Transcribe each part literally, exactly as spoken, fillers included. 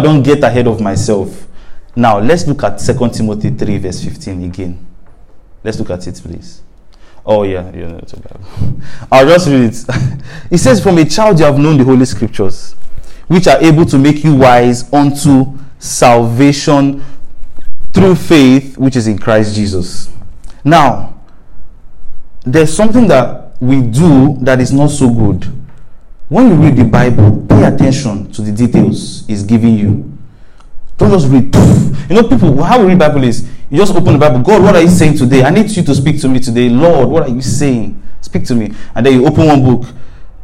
don't get ahead of myself. Now, let's look at Second Timothy three, verse fifteen again. Let's look at it, please. Oh, yeah. You know, I'll just read it. It says, from a child you have known the Holy Scriptures, which are able to make you wise unto salvation through faith, which is in Christ Jesus. Now, there's something that we do that is not so good. When you read the Bible, pay attention to the details it's giving you. Don't just read. You know, people, how we read Bible is, you just open the Bible. God, what are you saying today? I need you to speak to me today. Lord, what are you saying? Speak to me. And then you open one book.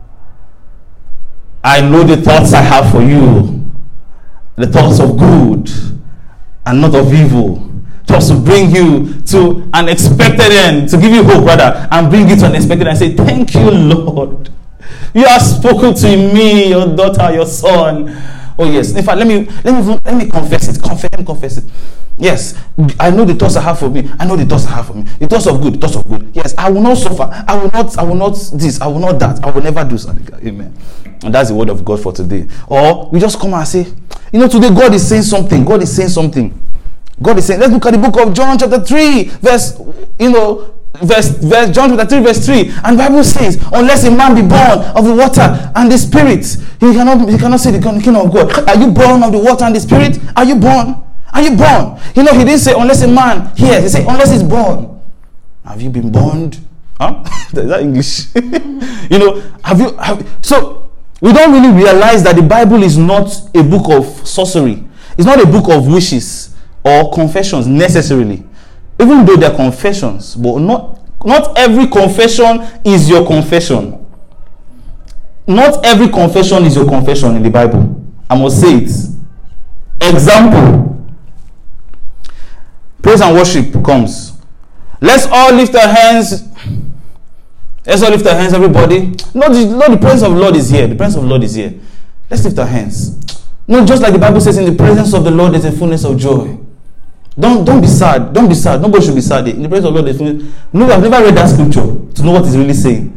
I know the thoughts I have for you. The thoughts of good and not of evil. Just to bring you to an expected end. To give you hope, rather. And bring you to an expected end. And say, thank you, Lord. You have spoken to me, your daughter, your son. Oh yes. In fact, let me let me let me confess it. Confess, let me confess it. Yes, I know the thoughts I have for me. I know the thoughts I have for me. The thoughts of good, the thoughts of good. Yes, I will not suffer. I will not. I will not this. I will not that. I will never do something. Amen. And that's the word of God for today. Or we just come and say, you know, today God is saying something. God is saying something. God is saying. Let's look at the book of John, chapter three, verse. You know. Verse, verse John chapter three, verse three, and the Bible says, unless a man be born of the water and the spirit, he cannot he cannot see the kingdom of God. Are you born of the water and the spirit? Are you born? Are you born? You know, he didn't say unless a man hears. He said unless he's born. Have you been born? Huh? Is that English? You know, have you have, so we don't really realize that the Bible is not a book of sorcery. It's not a book of wishes or confessions necessarily. Even though they're confessions, but not not every confession is your confession. Not every confession is your confession in the Bible. I must say it. Example. Praise and worship comes. Let's all lift our hands. Let's all lift our hands, everybody. Not the, not the presence of the Lord is here. The presence of the Lord is here. Let's lift our hands. No, just like the Bible says, in the presence of the Lord is a fullness of joy. Don't don't be sad. Don't be sad. Nobody should be sad. In the presence of the Lord, there's no, I've never read that scripture to know what it's really saying.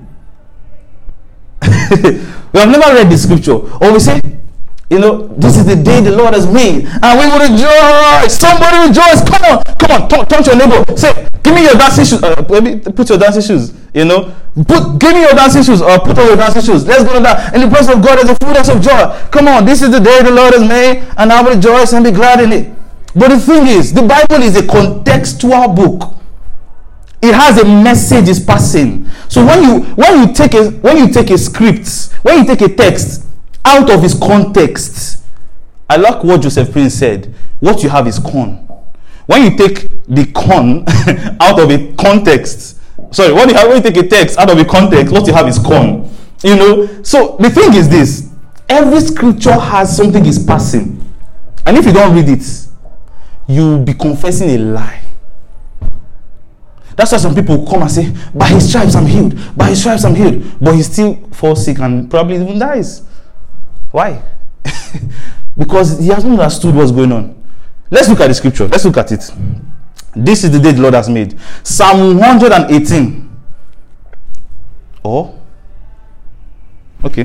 We have never read the scripture. Or we say, you know, this is the day the Lord has made, and we will rejoice. Somebody rejoice. Come on, come on. Turn, turn to your neighbor. Say, give me your dancing shoes. Uh, put your dancing shoes. You know, put give me your dancing shoes, or put on your dancing shoes. Let's go to that. In the presence of God, there's a fullness of joy. Come on, this is the day the Lord has made, and I will rejoice and be glad in it. But the thing is, the Bible is a contextual book. It has a message it's passing. So when you when you take a when you take a script, when you take a text out of its context, I like what Joseph Prince said. What you have is corn. When you take the corn out of a context, sorry, when you have when you take a text out of a context, what you have is corn. You know. So the thing is this: every scripture has something it's passing, and if you don't read it, you'll be confessing a lie. That's why some people come and say, by his stripes I'm healed, by his stripes I'm healed, but he still falls sick and probably even dies. Why? Because he hasn't understood what's going on. Let's look at the scripture. Let's look at it. This is the day the Lord has made. Psalm one hundred eighteen. Oh, okay.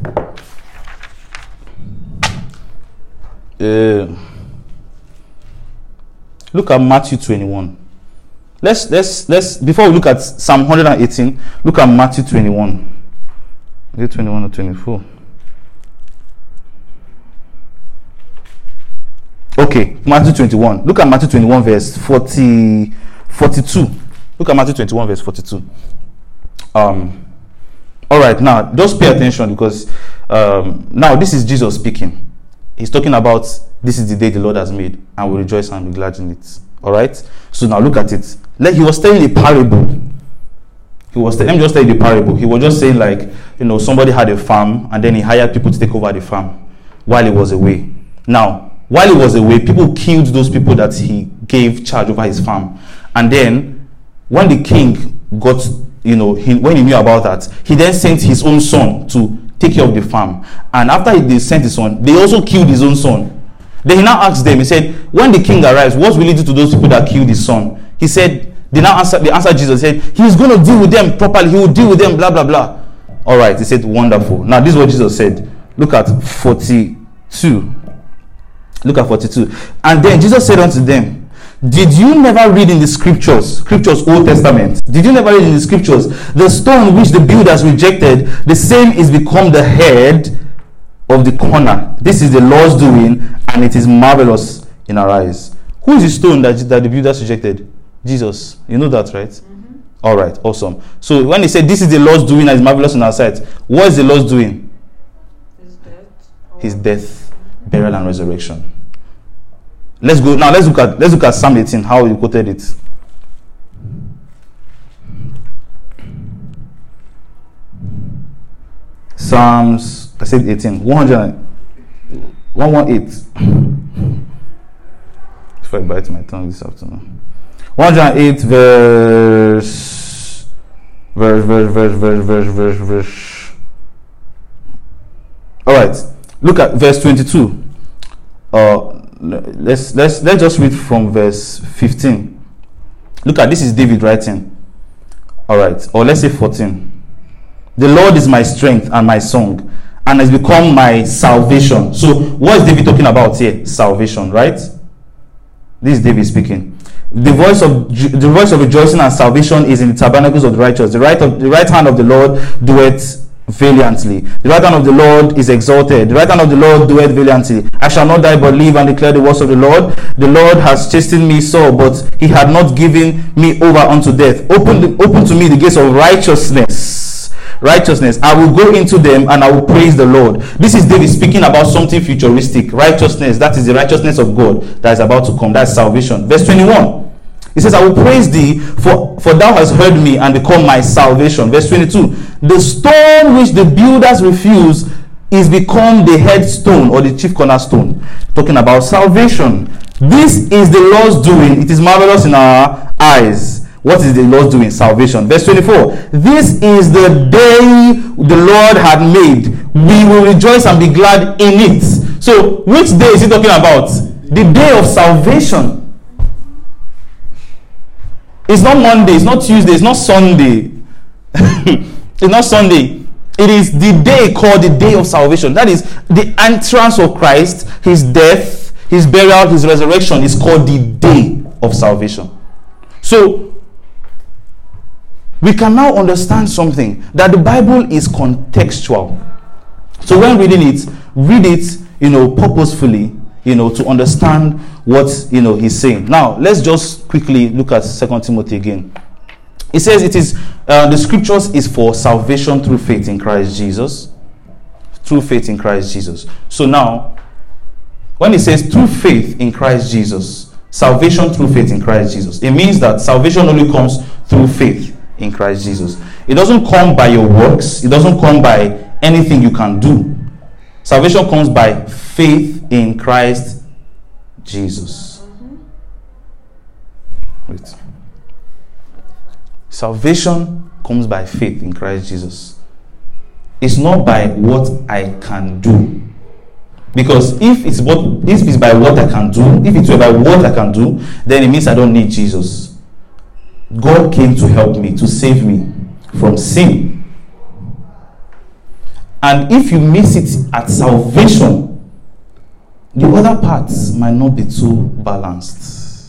Uh, look at Matthew twenty-one. Let's let's let's before we look at Psalm one hundred eighteen, look at Matthew twenty-one. Is it twenty-one or twenty-four? Okay, Matthew twenty-one. Look at Matthew twenty-one, verse forty, forty-two. Look at Matthew twenty-one, verse forty-two. Um, all right, now just pay attention, because um, now this is Jesus speaking. He's talking about this is the day the Lord has made, and we rejoice and be glad in it. All right. So now look at it. Like he was telling a parable. He was. Let me just tell you the parable. He was just saying, like, you know, somebody had a farm, and then he hired people to take over the farm while he was away. Now, while he was away, people killed those people that he gave charge over his farm. And then, when the king got, you know, he, when he knew about that, he then sent his own son to take care of the farm. And after they sent his son, they also killed his own son. Then he now asked them, he said, when the king arrives, what will he do to those people that killed his son? He said, they now answered, they answered Jesus, said, he's going to deal with them properly. He will deal with them, blah, blah, blah. All right, he said, wonderful. Now, this is what Jesus said. Look at forty-two. Look at forty-two. And then Jesus said unto them, did you never read in the scriptures, scriptures Old Testament, did you never read in the scriptures, the stone which the builders rejected, the same is become the head of the corner. This is the Lord's doing, and it is marvelous in our eyes. Who is the stone that, that the builders rejected? Jesus. You know that, right? Mm-hmm. All right, awesome. So when he said this is the Lord's doing and is marvelous in our sight, what is the Lord's doing? His death. His death, burial, and resurrection. Let's go now. Let's look at let's look at Psalm eighteen. How he quoted it. Psalms. I said eighteen. One hundred. One one eight. If I bite my tongue this afternoon. One hundred eight verse. Verse. Verse. Verse. Verse. Verse. Verse. Verse. All right. Look at verse twenty-two. Uh. Let's let's let's just read from verse fifteen. Look at this is David writing. All right, or let's say fourteen. The Lord is my strength and my song, and has become my salvation. So, what is David talking about here? Salvation, right? This is David speaking. The voice of the voice of rejoicing and salvation is in the tabernacles of the righteous. The right of the right hand of the Lord doeth valiantly. The right hand of the Lord is exalted. The right hand of the Lord doeth valiantly. I shall not die but live and declare the works of the Lord. The Lord has chastened me sore, but he had not given me over unto death. Open the, open to me the gates of righteousness. Righteousness. I will go into them and I will praise the Lord. This is David speaking about something futuristic. Righteousness. That is the righteousness of God that is about to come. That's salvation. Verse twenty-one. He says, I will praise thee, for, for thou hast heard me and become my salvation. Verse twenty-two. The stone which the builders refused is become the headstone or the chief cornerstone. Talking about salvation. This is the Lord's doing. It is marvelous in our eyes. What is the Lord's doing? Salvation. Verse twenty-four. This is the day the Lord had made. We will rejoice and be glad in it. So, which day is he talking about? The day of salvation. It's not Monday, it's not Tuesday, it's not Sunday. It's not Sunday. It is the day called the day of salvation. That is the entrance of Christ, his death, his burial, his resurrection is called the day of salvation. So, we can now understand something, that the Bible is contextual. So when reading it, read it, you know, purposefully, you know, to understand what, you know, he's saying. Now, let's just quickly look at Second Timothy again. It says it is, uh, the scriptures is for salvation through faith in Christ Jesus. Through faith in Christ Jesus. So now, when it says through faith in Christ Jesus, salvation through faith in Christ Jesus, it means that salvation only comes through faith in Christ Jesus. It doesn't come by your works. It doesn't come by anything you can do. Salvation comes by faith in Christ Jesus. Mm-hmm. Wait. Salvation comes by faith in Christ Jesus. It's not by what I can do. Because if it's what if it's by what I can do, if it's by what I can do, then it means I don't need Jesus. God came to help me, to save me from sin. And if you miss it at salvation, the other parts might not be too balanced.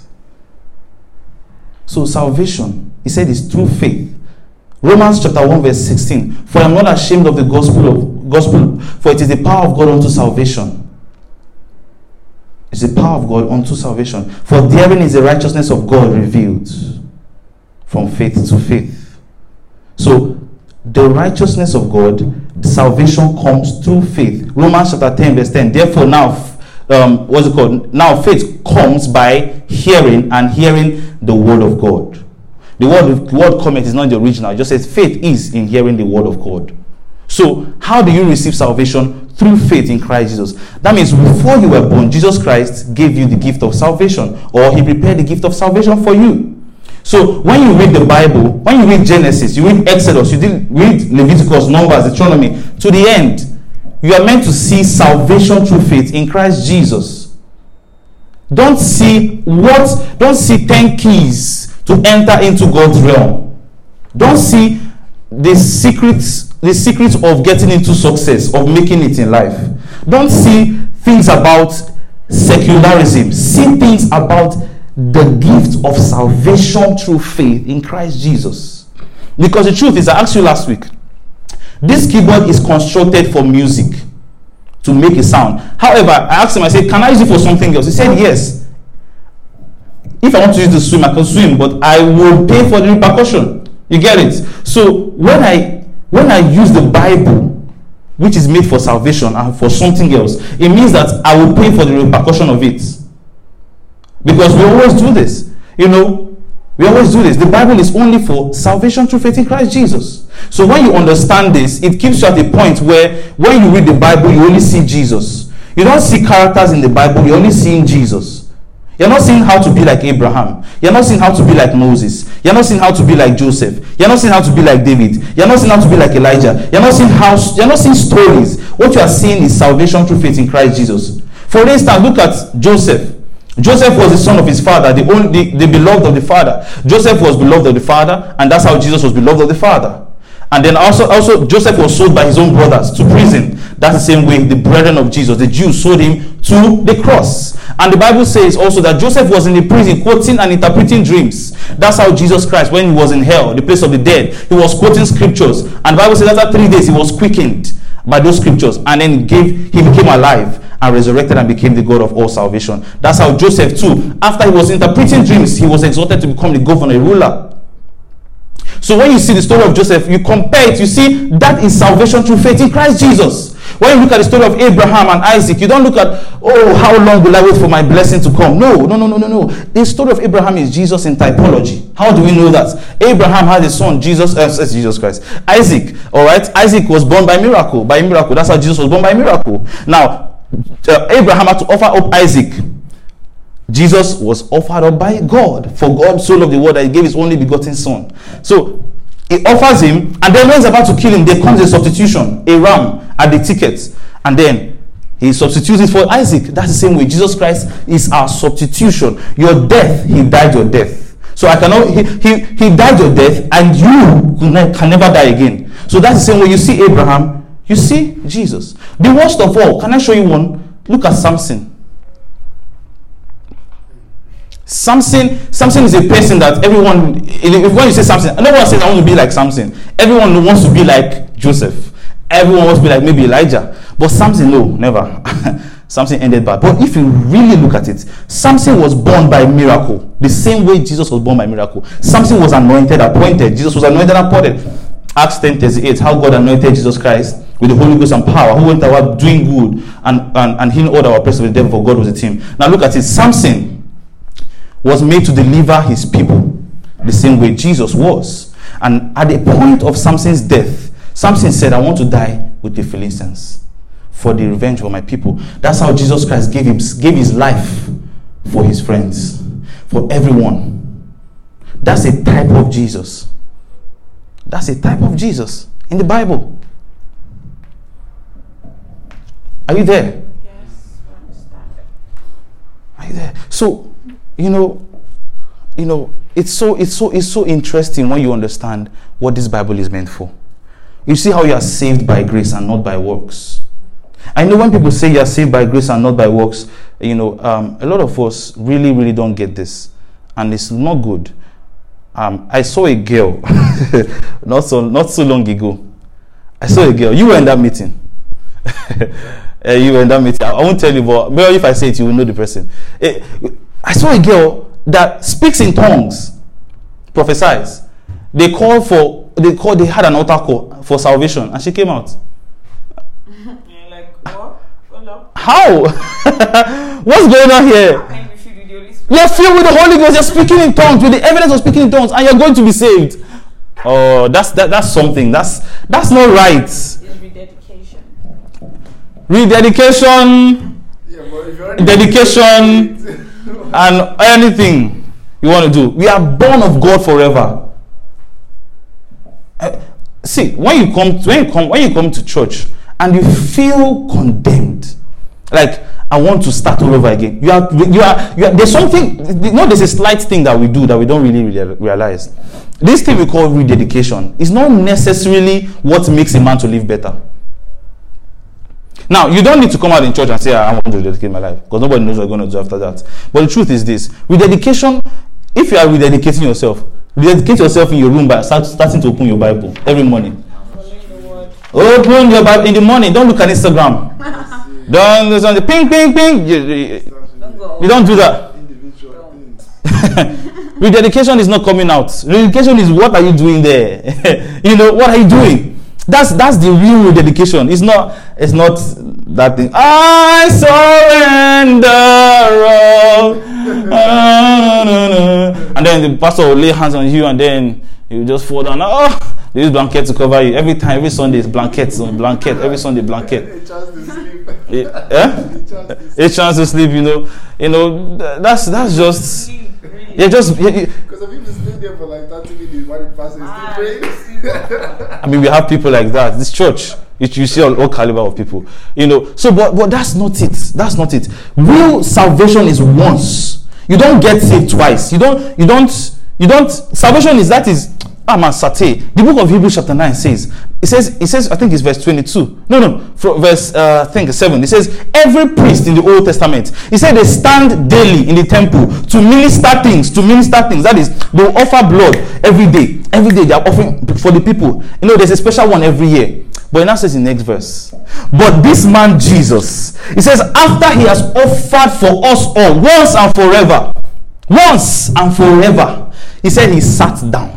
So salvation, he said, is through faith. Romans chapter one verse sixteen. For I am not ashamed of the gospel of gospel, for it is the power of God unto salvation. It's the power of God unto salvation. For therein is the righteousness of God revealed from faith to faith. So the righteousness of God, the salvation comes through faith. Romans chapter ten verse ten. Therefore now, um, what's it called? Now faith comes by hearing, and hearing the word of God. The word, the word comment is not the original. It just says faith is in hearing the word of God. So how do you receive salvation? Through faith in Christ Jesus. That means before you were born, Jesus Christ gave you the gift of salvation, or he prepared the gift of salvation for you. So when you read the Bible, when you read Genesis, you read Exodus, you read Leviticus, Numbers, Deuteronomy, to the end, you are meant to see salvation through faith in Christ Jesus. Don't see what, don't see ten keys to enter into God's realm. Don't see the secrets, the secrets of getting into success, of making it in life. Don't see things about secularism. See things about the gift of salvation through faith in Christ Jesus. Because the truth is, I asked you last week, this keyboard is constructed for music, to make a sound. However, I asked him, I said, can I use it for something else? He said, yes. If I want to use the swim, I can swim, but I will pay for the repercussion. You get it? So when I when I use the Bible, which is made for salvation and for something else, it means that I will pay for the repercussion of it. Because we always do this. You know, we always do this. The Bible is only for salvation through faith in Christ Jesus. So when you understand this, it keeps you at a point where when you read the Bible, you only see Jesus. You don't see characters in the Bible, you're only seeing Jesus. You're not seeing how to be like Abraham. You're not seeing how to be like Moses. You're not seeing how to be like Joseph. You're not seeing how to be like David. You're not seeing how to be like Elijah. You're not seeing how you're not seeing stories. What you are seeing is salvation through faith in Christ Jesus. For instance, look at Joseph. Joseph was the son of his father, the only the, the beloved of the father. Joseph was beloved of the father, and that's how Jesus was beloved of the father. And then also, also Joseph was sold by his own brothers to prison. That's the same way the brethren of Jesus, the Jews, sold him to the cross. And the Bible says also that Joseph was in the prison quoting and interpreting dreams. That's how Jesus Christ, when he was in hell, the place of the dead, he was quoting scriptures. And the Bible says after three days he was quickened by those scriptures, and then gave he became alive and resurrected and became the God of all salvation. That's how Joseph too, after he was interpreting dreams, he was exalted to become the governor, a ruler. So when you see the story of Joseph, you compare it, you see that is salvation through faith in Christ Jesus. When you look at the story of Abraham and Isaac, you don't look at, oh, how long will I wait for my blessing to come? No, no, no, no, no, no. The story of Abraham is Jesus in typology. How do we know that? Abraham had a son, Jesus, uh, Jesus Christ, Isaac. All right, Isaac was born by miracle, by miracle. That's how Jesus was born by miracle. Now, uh, Abraham had to offer up Isaac. Jesus was offered up by God. For God so loved the world that he gave his only begotten son. So he offers him, and then when he's about to kill him, there comes a substitution, a ram at the ticket, and then he substitutes it for Isaac. That's the same way Jesus Christ is our substitution. Your death, he died your death. So I cannot, he, he, he died your death, and you can never die again. So that's the same way you see Abraham, you see Jesus. The worst of all, can I show you one? Look at Samson. Samson, Samson is a person that everyone, if when you say Samson, no one says I want to be like Samson. Everyone wants to be like Joseph. Everyone wants to be like maybe Elijah. But Samson, no, never. Samson ended bad. But if you really look at it, Samson was born by miracle. The same way Jesus was born by miracle. Samson was anointed, appointed. Jesus was anointed, appointed. Acts ten thirty-eight, how God anointed Jesus Christ with the Holy Ghost and power, who went about doing good and, and, and healing all our oppressed of the devil, for God was with him. Now look at it. Samson was made to deliver his people the same way Jesus was. And at the point of Samson's death, Samson said, I want to die with the Philistines for the revenge of my people. That's how Jesus Christ gave him gave his life for his friends, for everyone. That's a type of Jesus. That's a type of Jesus in the Bible. Are you there? Yes, I understand. Are you there? So, you know, you know, it's so it's so it's so interesting when you understand what this Bible is meant for. You see how you are saved by grace and not by works. I know when people say you are saved by grace and not by works, you know, um, a lot of us really, really don't get this, and it's not good. Um, I saw a girl not so not so long ago. I saw a girl. You were in that meeting. uh, you were in that meeting. I, I won't tell you, but maybe if I say it, you will know the person. Uh, I saw a girl that speaks in tongues, prophesies. They called for, they called, they had an altar call for salvation, and she came out. You're like, what? Hello? How? What's going on here? How can you be filled with the Holy Spirit? You're filled with the Holy Ghost. You're speaking in tongues with the evidence of speaking in tongues, and you're going to be saved. Oh, that's that. That's something. That's that's not right. It's rededication. Rededication, Yeah, but if you're dedication, and anything you want to do. We are born of God forever. Uh, see, when you come, when you come, when you come to church and you feel condemned, like I want to start all over again. You are, you are, you are. There's something. You know, there's a slight thing that we do that we don't really realize. This thing we call rededication is not necessarily what makes a man to live better. Now, you don't need to come out in church and say, I want to rededicate my life, because nobody knows what you're going to do after that. But the truth is this: rededication, if you are rededicating yourself, rededicate yourself in your room by start, starting to open your Bible every morning. Open your Bible in the morning. Don't look at Instagram. Don't listen to ping, ping, ping. You, you, you don't do that. Rededication is not coming out. Rededication is, what are you doing there? You know, what are you doing? That's that's the real rededication. It's not it's not that thing. I surrender all. And then the pastor will lay hands on you, and then you just fall down. Oh, they use blanket to cover you. Every time, every Sunday is blankets on blanket. Every Sunday blanket. A chance to sleep. Yeah? A chance to sleep, you know. You know, that's that's just yeah, just because if you sleep there for like thirty minutes while the pastor is still praying. I mean, we have people like that. This church, you, you see all, all caliber of people, you know. So, but but that's not it. That's not it. Real salvation is once. You don't get saved twice. You don't. You don't. You don't. Salvation is that is. Ah man, sate. The book of Hebrews chapter nine says. It says. It says. I think it's verse twenty-two. No, no. From verse. Uh, I think seven. It says every priest in the Old Testament. He said they stand daily in the temple to minister things. To minister things. That is, they will offer blood every day. Every day they are offering for the people. You know, there's a special one every year. But it now says in the next verse. But this man Jesus, he says, after he has offered for us all once and forever, once and forever, he said he sat down.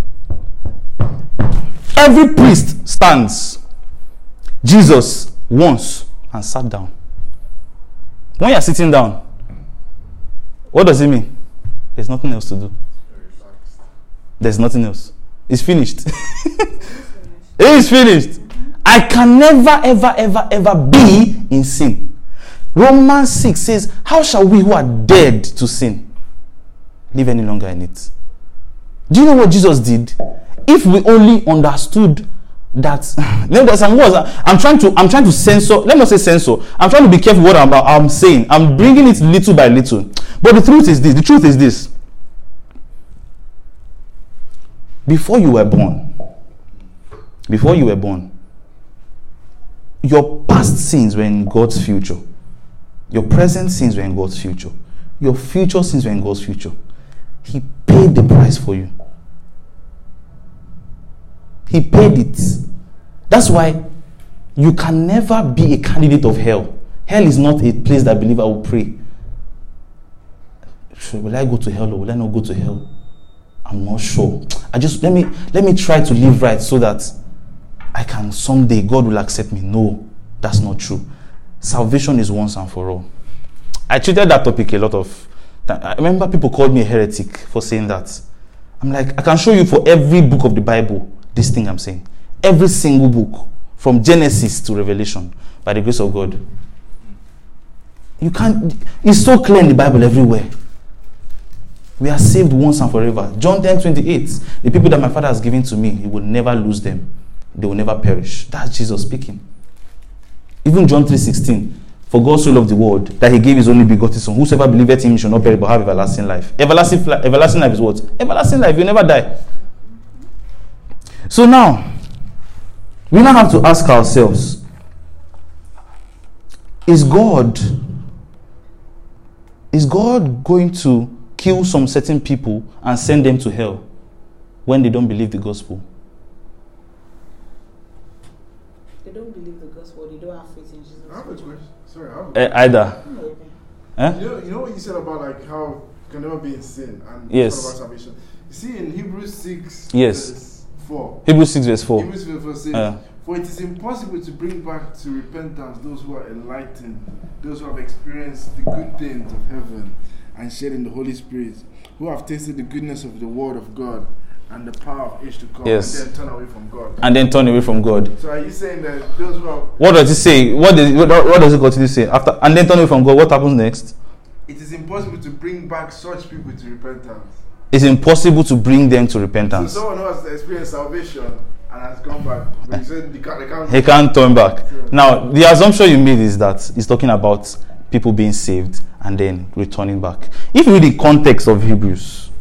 Every priest stands. Jesus once and sat down. When you are sitting down, what does it mean? There's nothing else to do. There's nothing else. It's finished. It is finished. I can never, ever, ever, ever be in sin. Romans six says, how shall we who are dead to sin live any longer in it? Do you know what Jesus did? If we only understood that, you know, there's some words. I'm trying to, I'm trying to censor. Let me not say censor. I'm trying to be careful what I'm, I'm saying. I'm bringing it little by little. But the truth is this. The truth is this. Before you were born, before you were born, your past sins were in God's future. Your present sins were in God's future. Your future sins were in God's future. He paid the price for you. He paid it. That's why you can never be a candidate of hell. Hell is not a place that believer will pray. Will I go to hell or will I not go to hell? I'm not sure. I just let me let me try to live right so that I can someday God will accept me. No, that's not true. Salvation is once and for all. I treated that topic a lot of time. I remember people called me a heretic for saying that. I'm like, I can show you for every book of the Bible this thing I'm saying. Every single book from Genesis to Revelation by the grace of God. You can't. It's so clear in the Bible everywhere. We are saved once and forever. John ten twenty-eight. The people that my Father has given to me, He will never lose them. They will never perish. That's Jesus speaking. Even John three sixteen. For God so loved the world that He gave His only begotten Son. Whosoever believeth in Him shall not perish but have everlasting life. Everlasting, everlasting life is what? Everlasting life. You never die. So now, we now have to ask ourselves, is God, is God going to kill some certain people and send them to hell when they don't believe the gospel? They don't believe the gospel. They don't have faith in Jesus. I have a question. Sorry, I have a Uh, either. Okay. Eh? You know, you know what you said about like how you can never be in sin and Yes. it's all about salvation. You see in Hebrews six, Yes. verse four. Hebrews six verse four. Hebrews six verse four says, Uh. for it is impossible to bring back to repentance those who are enlightened, those who have experienced the good things of heaven and shared in the Holy Spirit, who have tasted the goodness of the word of God and the power of age to come, Yes. and then turn away from God. And then turn away from God. So are you saying that those who are, What does it say? What does what, what does it continue to say? After and then turn away from God, what happens next? it is impossible to bring back such people to repentance? It's impossible to bring them to So repentance. someone who has experienced salvation and has gone back, but you said they can't, they can't, He can't turn back. Sure. Now, the assumption you made is that he's talking about people being saved and then returning back. If you read the context of Hebrews,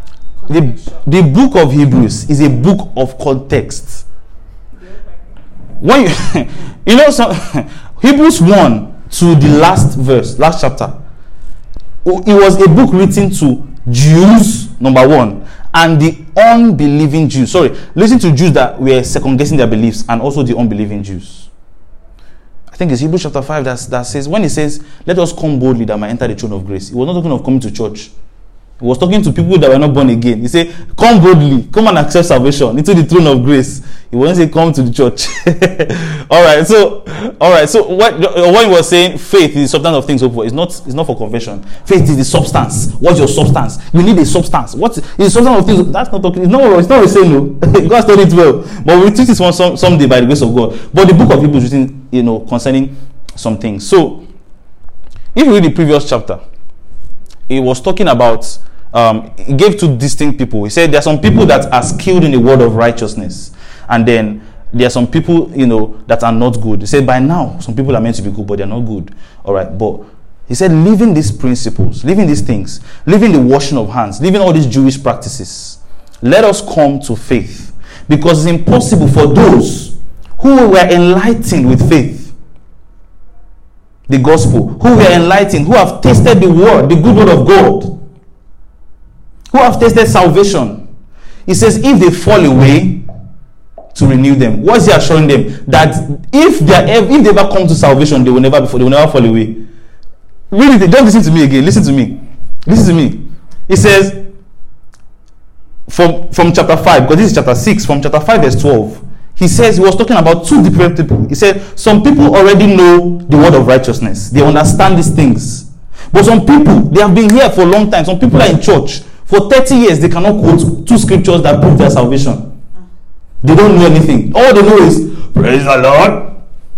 the, the book of Hebrews is a book of context. when you, you know, so, Hebrews one to the last verse, last chapter, it was a book written to Jews, number one, and the unbelieving Jews. Sorry, listen to Jews that were second guessing their beliefs, and also the unbelieving Jews. I think it's Hebrews chapter five that, that says, when he says, let us come boldly that might enter the throne of grace, he was not talking of coming to church. He was talking to people that were not born again. He said, come boldly, come and accept salvation into the throne of grace. He wasn't say come to the church. all right, so all right, so what what he was saying, faith is the substance of things hoped for. It's not it's not for confession. Faith is the substance. What's your substance? You need a substance. What is the substance of things? That's not talking. It's not it's not the same, no. God studied it well. But we'll teach this one some someday by the grace of God. But the book of Hebrews is written, you know, concerning some things. So if you read the previous chapter, he was talking about um he gave two distinct people. He said there are some people that are skilled in the word of righteousness, and then there are some people, you know, that are not good. He said by now some people are meant to be good, but they're not good. All right, but he said leaving these principles, leaving these things, leaving the washing of hands, leaving all these Jewish practices, let us come to faith, because it's impossible for those who were enlightened with faith, the gospel, who were enlightened, who have tasted the word, the good word of God, who have tasted salvation. He says if they fall away, to renew them. What's he assuring them? That if they ever, if they ever come to salvation, they will never be, they will never fall away. Really, don't listen to me again. Listen to me. Listen to me. He says from from chapter five, because this is chapter six, from chapter five verse twelve. He says he was talking about two different people. He said some people already know the word of righteousness. They understand these things. But some people, they have been here for a long time. Some people are in church for thirty years. They cannot quote two scriptures that prove their salvation. They don't know anything. All they know is, praise the Lord.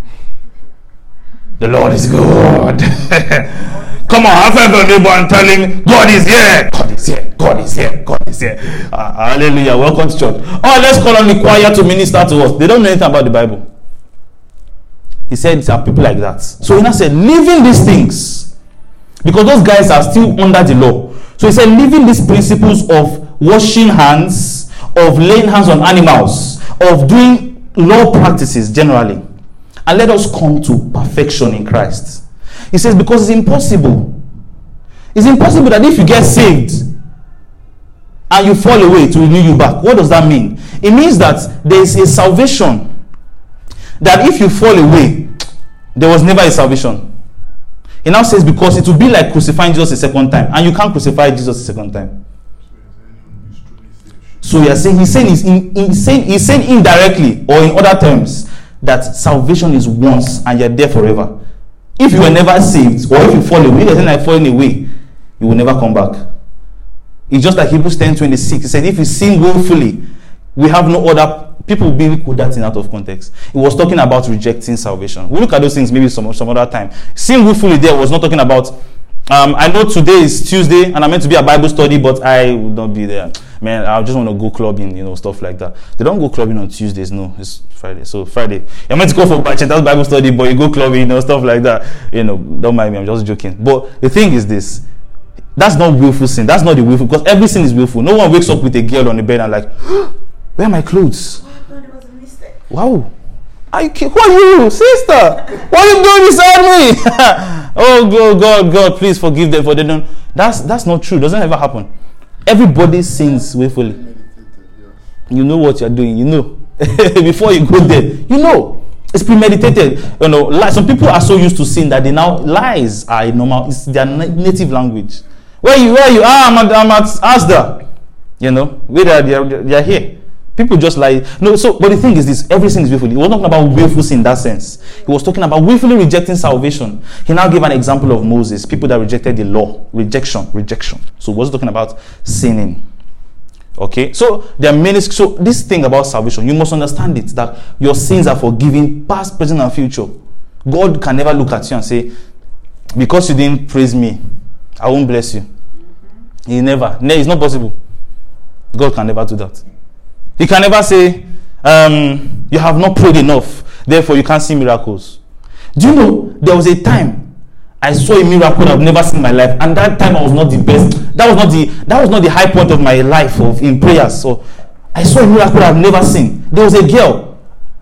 The Lord is good. Come on, have a neighbor and tell him, God is here. God is here. God is here. God is here. Uh, hallelujah. Welcome to church. Oh, let's call on the choir to minister to us. They don't know anything about the Bible. He said there are people like that. So he now said, leaving these things, because those guys are still under the law. So he said, leaving these principles of washing hands, of laying hands on animals, of doing law practices generally, and let us come to perfection in Christ. He says because it's impossible. It's impossible that if you get saved and you fall away to renew you back. What does that mean? It means that there is a salvation that if you fall away, there was never a salvation. He now says because it will be like crucifying Jesus a second time, and you can't crucify Jesus a second time. So you are saying he's saying he's, in, he's saying he's saying indirectly, or in other terms, that salvation is once and you're there forever. If you were never saved, or if you fall away, you're like falling away, you will never come back. It's just like Hebrews ten twenty-six. He said, if you sin willfully, we have no other. People will quote that thing out of context. It was talking about rejecting salvation. We'll look at those things maybe some some other time. Sin willfully there was not talking about. Um, I know today is Tuesday and I'm meant to be a Bible study, but I will not be there. Man, I just want to go clubbing, you know, stuff like that. They don't go clubbing on Tuesdays, no, it's Friday. So Friday, you're meant to go for Bachelor's Bible study, but you go clubbing, you know, stuff like that. You know, don't mind me, I'm just joking. But the thing is this, that's not willful sin. That's not the willful, because every sin is willful. No one wakes up with a girl on the bed and like, where are my clothes? Wow. Are you, who are you, sister? What are you doing beside me? Oh God, God, God, please forgive them for they don't. That's that's not true. Doesn't ever happen. Everybody sins willfully. You know what you're doing. You know before you go there. You know it's premeditated. You know, like, some people are so used to sin that they now lies are normal. It's their native language. Where you? Where you? Ah, I'm at, I'm at Asda. You know, where they are, they are, they are here. People just lie. No, so, but the thing is this, everything is willful. He was not talking about willful sin in that sense. He was talking about willfully rejecting salvation. He now gave an example of Moses, people that rejected the law. Rejection, rejection. So he was talking about sinning. Okay, so there are many, so this thing about salvation, you must understand it, that your sins are forgiven, past, present, and future. God can never look at you and say, because you didn't praise me, I won't bless you. He never, no, it's not possible. God can never do that. He can never say, um, you have not prayed enough, therefore you can't see miracles. Do you know, there was a time I saw a miracle I've never seen in my life, and that time I was not the best. That was not the that was not the high point of my life of in prayers. So I saw a miracle I've never seen. There was a girl.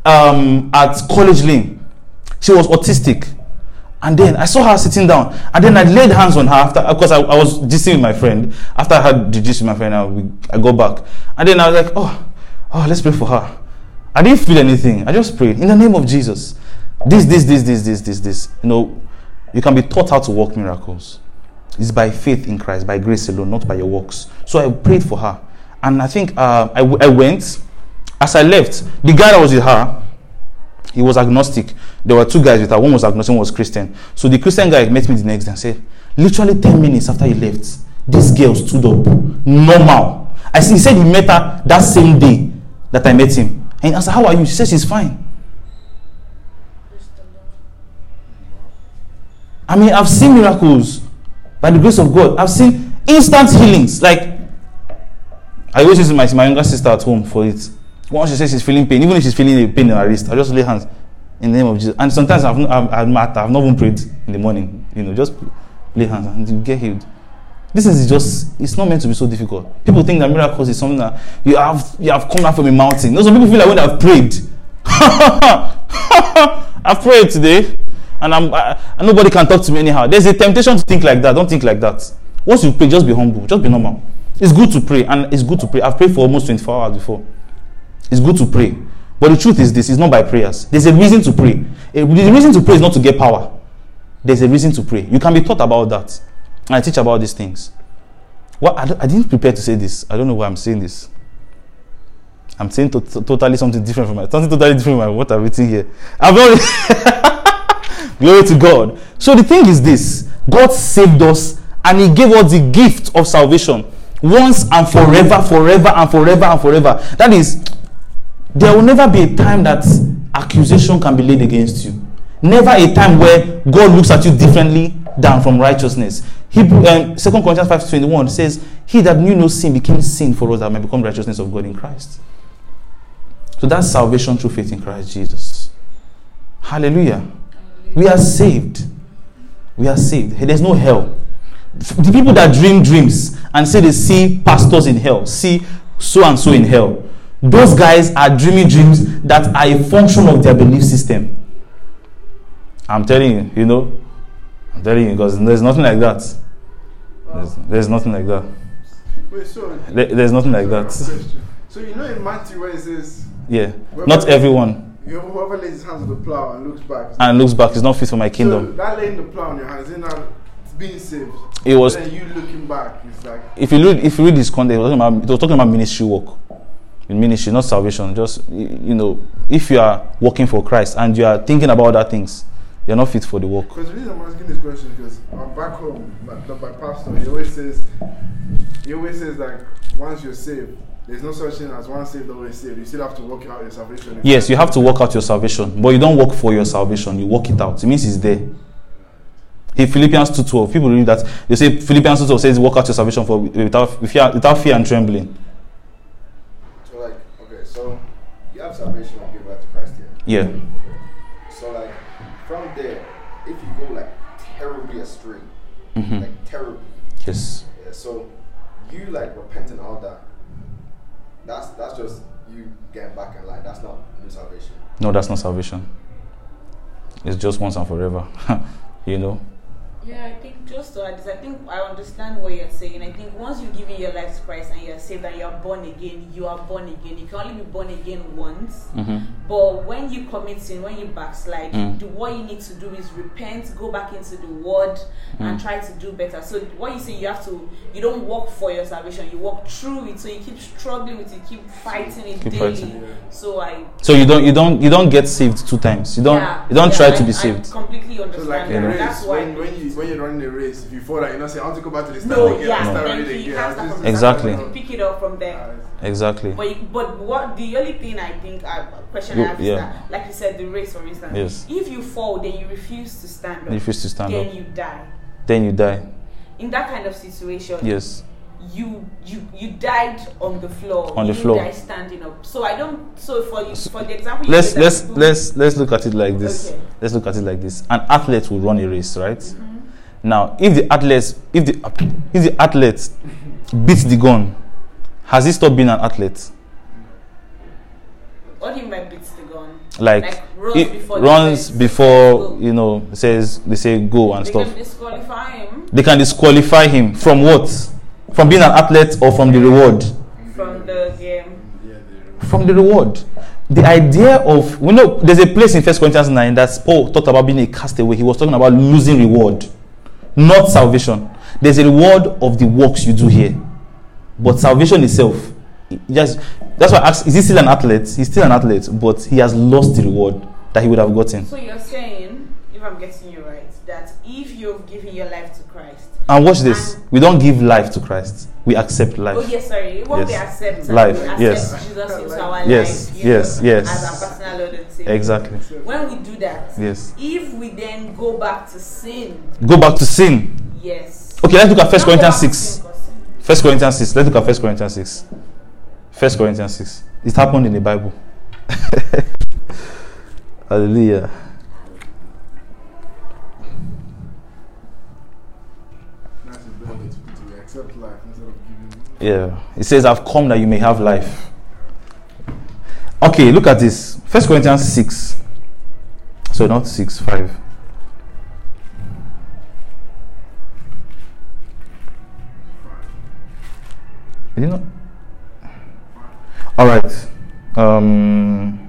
um, at College Lane. She was autistic. And then I saw her sitting down. And then I laid hands on her after, because I, I was gisting with my friend. After I had the gist with my friend, I, we, I go back. And then I was like, oh, oh, let's pray for her. I didn't feel anything. I just prayed. In the name of Jesus. This, this, this, this, this, this, this. You know, you can be taught how to work miracles. It's by faith in Christ, by grace alone, not by your works. So I prayed for her. And I think uh, I, I went. As I left, the guy that was with her, he was agnostic. There were two guys with her. One was agnostic, one was Christian. So the Christian guy met me the next day and said, literally ten minutes after he left, this girl stood up. Normal. I see, he said he met her that same day that I met him. And I said, how are you? She said she's fine. I mean, I've seen miracles by the grace of God. I've seen instant healings. Like, I always use my, my younger sister at home for it. Once she says she's feeling pain, even if she's feeling a pain in her wrist, I just lay hands in the name of Jesus. And sometimes I've not, I've, I've, not, I've not even prayed in the morning. You know, just lay hands and you get healed. This is just, it's not meant to be so difficult. People think that miracles is something that you have you have come down from a mountain. No, some people feel like when I've prayed. I've prayed today and I'm I, and nobody can talk to me anyhow. There's a temptation to think like that. Don't think like that. Once you pray, just be humble. Just be normal. It's good to pray, and it's good to pray. I've prayed for almost twenty-four hours before. It's good to pray. But the truth is this, it's not by prayers. There's a reason to pray. The reason to pray is not to get power. There's a reason to pray. You can be taught about that. And I teach about these things. Well, I, I didn't prepare to say this. I don't know why I'm saying this. I'm saying to, to, totally something different from my, something totally different from what I've written here. I've not Glory to God. So the thing is this. God saved us and He gave us the gift of salvation. Once and forever, forever and forever and forever. That is, there will never be a time that accusation can be laid against you. Never a time where God looks at you differently than from righteousness. Hebrew, um, Second Corinthians five twenty-one says, he that knew no sin became sin for us that may become righteousness of God in Christ. So that's salvation through faith in Christ Jesus. Hallelujah. We are saved. We are saved. There's no hell. The people that dream dreams and say they see pastors in hell, see so and so in hell, those guys are dreaming dreams that are a function of their belief system. I'm telling you, you know, I'm telling you, because there's nothing like that. There's, there's nothing like that. Wait, so there, there's nothing like that. So you know in Matthew where it says, yeah, not everyone. Whoever lays his hands on the plow and looks back, and looks back is not fit for my kingdom. So that laying the plow on your hands, is not being saved. It was. Then you looking back, it's like. If you read, if you read this content, it was talking about, it was talking about ministry work. In ministry, not salvation. Just, you know, if you are working for Christ and you are thinking about other things, you're not fit for the work. Because the reason I'm asking this question is because I'm back home, my, my pastor, he always says, he always says that once you're saved, there's no such thing as one saved, always saved. You still have to work out your salvation. Yes, you have to work out your salvation, but you don't work for your salvation. You work it out. It means it's there. In Philippians two twelve, people read that. They say Philippians two twelve says, "Work out your salvation for without fear, without fear and trembling." So, like, okay, so you have salvation and give life to Christ here. Yeah. Okay. So, like, from there, if you go like terribly astray, Mm-hmm. like terribly, Yes. yeah. So, you like repenting all that. That's that's just you getting back in line. That's not new salvation. No, that's not salvation. It's just once and forever. You know. Yeah, I think just to add this, I think I understand what you're saying. I think once you give your life to Christ and you're saved and you're born again, you are born again. You can only be born again once. Mm-hmm. But when you commit sin, when you backslide, Mm. the, what you need to do is repent, go back into the word, Mm. and try to do better. So what you say, you have to, you don't work for your salvation, you work through it. So you keep struggling with it, keep fighting it Keep daily. fighting. So I. So you don't you don't you don't get saved two times. You don't yeah, you don't yeah, try I, to be I saved. completely So understand like that. in a race, That's why. when, when you when you're running a race, if you fall out, you know, say I want to go back to the start No, again, yeah, and start thank running you. You again. have Just- to just- Exactly. you pick it up from there. Exactly. But you, but what the only thing I think I question You- I have yeah. is that, like you said, the race, for instance. Yes. If you fall, then you refuse to stand up. You refuse to stand then up. you die. Then you die. In that kind of situation, Yes. you you you died on the floor. On you the floor. Die standing up. So I don't. So for you, for the example, you Let's gave that let's people- let's let's look at it like this. Okay. Let's look at it like this. An athlete will run a race, right? Mhm. Now, if the athlete if the if the athlete beats the gun, has he stopped being an athlete? What do you mean by beats the gun? like, Like runs it before runs the before Go. you know says they say go and They stuff. can disqualify him They can disqualify him from what? From being an athlete or from the reward? from the game. From the reward. The idea of, we know there's a place in First Corinthians nine that Paul talked about being a castaway. He was talking about losing reward, not salvation. There's a reward of the works you do here, but salvation itself, just that's why I asked, is he still an athlete? He's still an athlete, but he has lost the reward that he would have gotten. So you're saying, if I'm getting you right, that if you've given your life to Christ, And watch this. We don't give life to Christ. We accept life. oh yes, sorry, what Yes. we accept, Life, we accept yes. Jesus into our Yes, life, you yes, know, yes. as our personal Lord and Savior. Exactly. When we do that, Yes. if we then go back to sin, Go back to sin. yes. Okay, let's look at First Not go Corinthians back to six. sin, 'cause sin- First Corinthians six. Let's look at First Corinthians six. First Corinthians six. It happened in the Bible. Hallelujah. That's a better way to put it. We accept life instead of giving. Yeah. It says, I've come that you may have life. Okay, look at this. First Corinthians six. So not six, five. Did you know? Alright. Um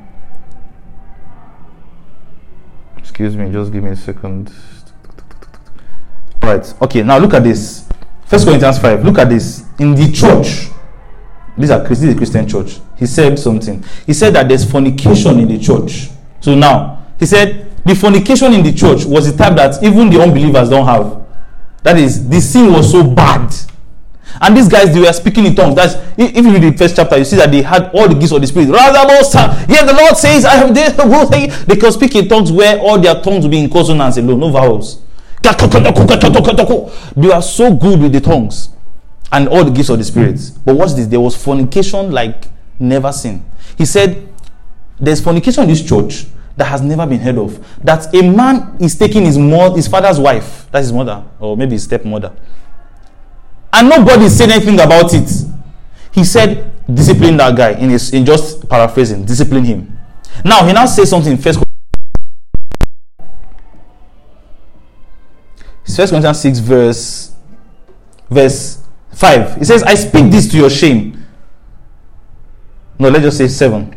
excuse me, just give me a second. Right. Okay, now look at this. First Corinthians five. Look at this. In the church, these are this is a Christian church. He said something. He said that there's fornication in the church. So now he said the fornication in the church was the type that even the unbelievers don't have. That is, the sin was so bad. And these guys, they were speaking in tongues. That's if you read the first chapter, you see that they had all the gifts of the Spirit. Rather, yeah, the Lord says, I have this. They can speak in tongues where all their tongues will be in consonants alone, no vowels. They are so good with the tongues and all the gifts of the Spirit. But what's this? There was fornication like never seen. He said, there's fornication in this church that has never been heard of. That a man is taking his mother, his father's wife, that's his mother, or maybe his stepmother, and nobody said anything about it. He said, discipline that guy. In his, in just paraphrasing, discipline him. Now he now says something in First First Corinthians six, verse verse five. He says, I speak this to your shame. No, let's just say seven.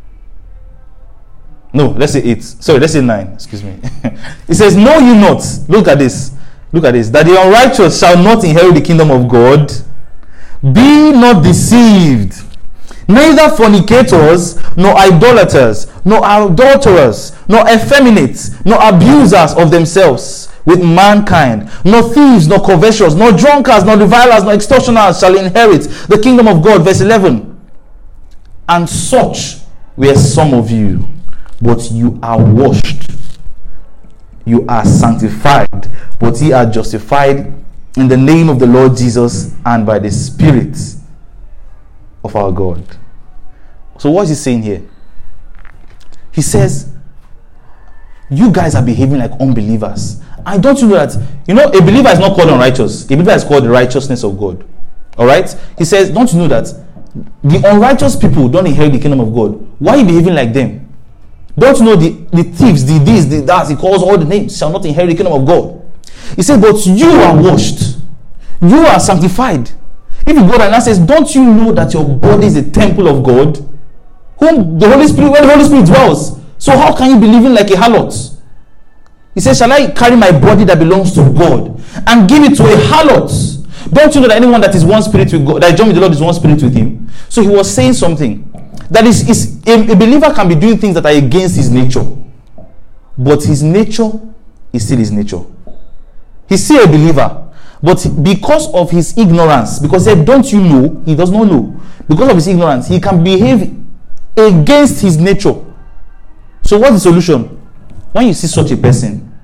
No, let's say eight. Sorry, let's say nine. Excuse me. He says, know you not. Look at this. Look at this. That the unrighteous shall not inherit the kingdom of God. Be not deceived. Neither fornicators, nor idolaters, nor adulterers, nor effeminates, nor abusers of themselves with mankind, nor thieves, nor covetous, nor drunkards, nor revilers, nor extortioners shall inherit the kingdom of God. Verse eleven. And such were some of you, but you are washed, you are sanctified, but ye are justified in the name of the Lord Jesus and by the Spirit of our God. So what is he saying here? He says, you guys are behaving like unbelievers. And don't you know that, you know, a believer is not called unrighteous. A believer is called the righteousness of God. Alright? He says, don't you know that the unrighteous people don't inherit the kingdom of God? Why are you behaving like them? Don't you know the, the thieves, the this, the that, he calls all the names, shall not inherit the kingdom of God. He said, but you are washed. You are sanctified. If you go there and that says, don't you know that your body is a temple of God? Whom the Holy Spirit, where the Holy Spirit dwells. So how can you be living like a harlot? He says, shall I carry my body that belongs to God and give it to a harlot? Don't you know that anyone that is one spirit with God, that joined with the Lord is one spirit with him? So he was saying something. That is, is a, a believer can be doing things that are against his nature. But his nature is still his nature. He's still a believer. But because of his ignorance, because he said, don't you know, he does not know. Because of his ignorance, he can behave against his nature. So what's the solution? When you see such a person,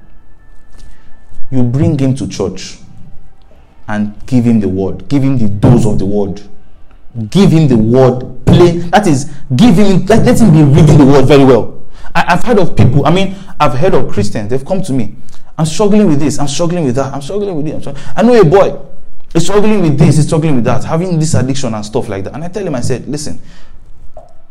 you bring him to church and give him the word. Give him the dose of the word. Give him the word plain. That is, give him, let, let him be reading the word very well. I, I've heard of people, I mean, I've heard of Christians, they've come to me. I'm struggling with this, I'm struggling with that, I'm struggling with this. I know a boy, he's struggling with this, he's struggling with that, having this addiction and stuff like that. And I tell him, I said, listen,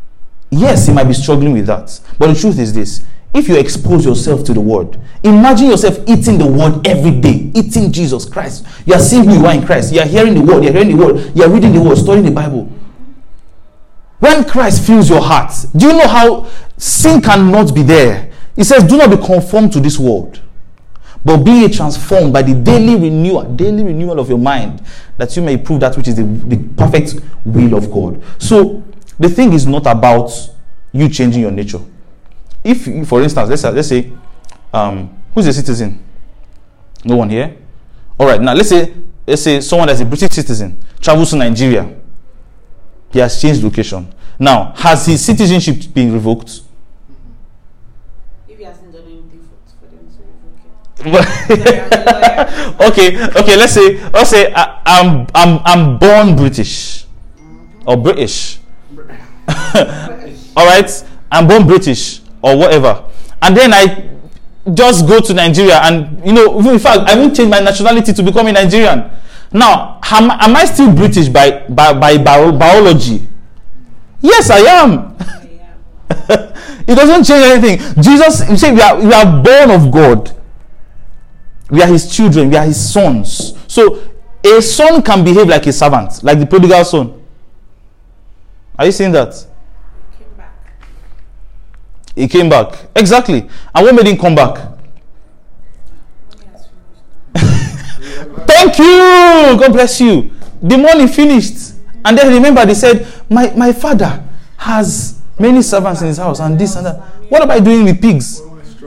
Yes, he might be struggling with that. But the truth is this. If you expose yourself to the word, imagine yourself eating the word every day, eating Jesus Christ. You are seeing who you are in Christ. You are hearing the word. You are hearing the word. You are reading the word, studying the Bible. When Christ fills your heart, do you know how sin cannot be there? He says, do not be conformed to this world, but be ye transformed by the daily renewal, daily renewal of your mind, that you may prove that which is the, the perfect will of God. So the thing is not about you changing your nature. If, for instance, let's, let's say, um, who's a citizen? No one here? All right, now let's say, let's say someone that's a British citizen travels to Nigeria. He has changed location. Now, has his citizenship been revoked? If he hasn't done anything for, for them to revoke it. okay, okay. Let's say, let's say I, I'm, I'm, I'm born British or British. All right, I'm born British or whatever, and then I just go to Nigeria, and you know, in fact, I won't change my nationality to become a Nigerian. Now, am, am I still British by by, by bio, biology? Yes, I am. It doesn't change anything. Jesus, you say we are we are born of God. We are His children. We are His sons. So a son can behave like a servant, like the prodigal son. Are you saying that? He came back. He came back. Exactly. And what made him come back? Money has finished. Thank you. God bless you. The money finished. And then remember, they said, my, my father has many servants in his house and this and that. What am I doing with pigs?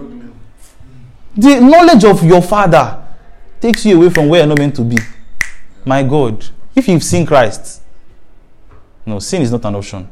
The knowledge of your father takes you away from where you're not meant to be. My God. If you've seen Christ, no, sin is not an option.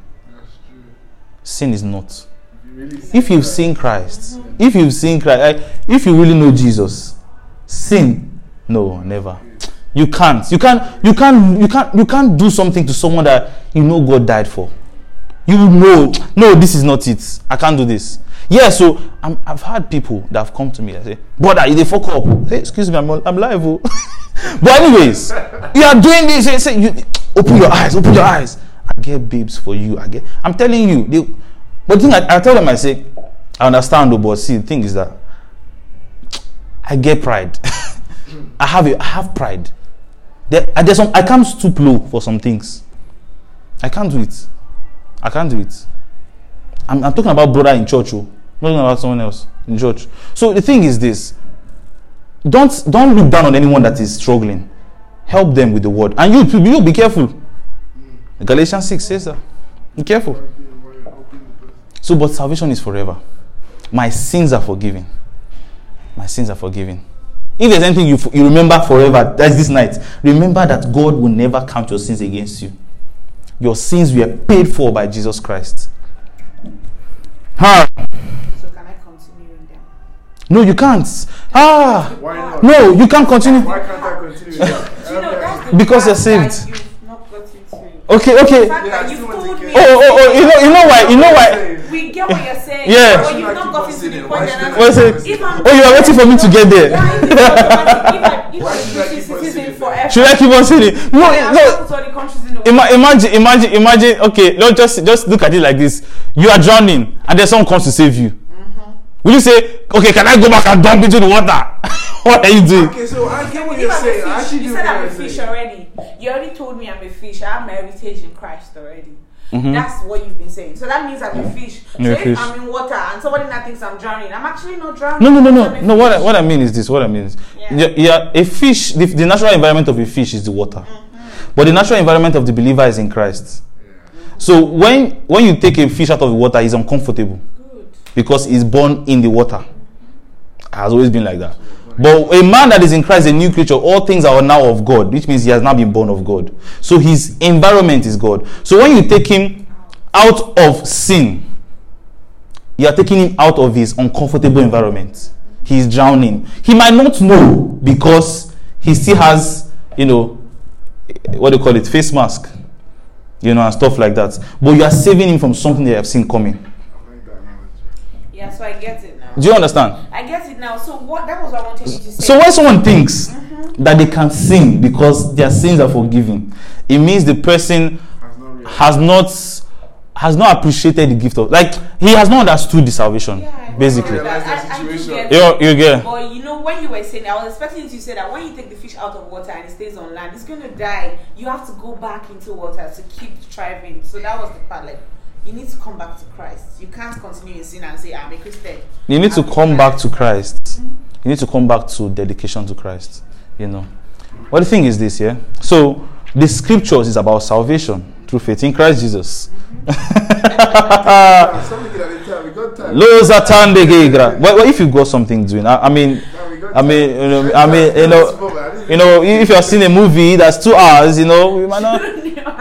Sin is not. If you've seen Christ, if you've seen Christ, if you really know Jesus, sin, no, never. You can't. You can't. You can't. You can't. You can't do something to someone that you know God died for. You know, no, this is not it. I can't do this. Yeah. So I'm, I've had people that have come to me and say, "Brother, you dey fuck up." Say, excuse me, I'm I'm live. Oh. But anyways, you are doing this. Say, say, you open your eyes. Open your eyes. I get babes for you. I get. I'm telling you. They, but the thing I, I tell them, I say, I understand, though, but see, the thing is that I get pride. I have a, I have pride. There, there's some, I can't stoop low for some things. I can't do it. I can't do it. I'm, I'm talking about brother in church, oh, not talking about someone else in church. So the thing is this: don't don't look down on anyone that is struggling. Help them with the word, and you you be careful. Galatians six says that. Be careful. So, but salvation is forever. My sins are forgiven. My sins are forgiven. If there's anything you you remember forever, that's this night. Remember that God will never count your sins against you. Your sins were paid for by Jesus Christ. Huh? So can I continue in them? No, you can't. Ah, Why not? no, you can't continue. Why can't I continue with that? Do you know that's the Because you're part saved. that you've not gotten to. Okay, okay. The fact Yeah, I that you've still want told to me. get- Oh, oh, oh, you know, you know why? You know why? We get what you're saying. Yeah. But you've not gotten to the point that What is it? if I'm Oh, you are waiting for me to get there. Yeah, if it's automatic, if I- if Why I'm should I British keep on citizen saying that? forever, Should I keep on saying it? No, I've no. gone to all the countries in the world. Ima- imagine, imagine, imagine. Okay, no, just just look at it like this: you are drowning, and then someone comes to save you. Mm-hmm. Will you say, "Okay, can I go back and dump into the water"? What are you doing? Okay, so I get what If you're I'm a saying. I fish, actually you do said what I'm a you're fish saying. already. You already told me I'm a fish. I have my heritage in Christ already. Mhm. That's what you've been saying. So that means I'm a fish. So You're a if fish. I'm in water and somebody now thinks I'm drowning, I'm actually not drowning. No, no, no, I'm no, a no. What I, fish. what I mean is this. What I mean is, Yeah. yeah, yeah a fish. The, the natural environment of a fish is the water, Mm-hmm. but the natural environment of the believer is in Christ. So when when you take a fish out of the water, he's uncomfortable Good. because he's born in the water. It has always been like that. But a man that is in Christ, a new creature, all things are now of God, which means he has now been born of God. So his environment is God. So when you take him out of sin, you are taking him out of his uncomfortable environment. He is drowning. He might not know because he still has, you know, what do you call it, face mask, you know, and stuff like that. But you are saving him from something that you have seen coming. Yeah, so I get it now. Do you understand? I get it now. So what? That was what I wanted you to say. So when someone thinks that they can sin because their sins are forgiven, it means the person Has not realized. has not has not appreciated the gift of, like, he has not understood the salvation, Yeah, I basically. know that. Realize the I- I do situation. get You, you get. But you know, when you were saying, I was expecting you to say that when you take the fish out of water and it stays on land, it's going to die. You have to go back into water to keep thriving. So that was the part. Like, you need to come back to Christ. You can't continue in sin and say, I'm a Christian. You need to I'm come a back to Christ. You need to come back to dedication to Christ. You know. But the thing is this, yeah. So the scriptures is about salvation through faith in Christ Jesus. Ah, something at a time. We got time. Los atande gegra. Well, well, if you got something doing, I, I mean, Nah, we got I mean, time. you know, I mean, you know, you know, if you're seeing a movie that's two hours, you know, we might not.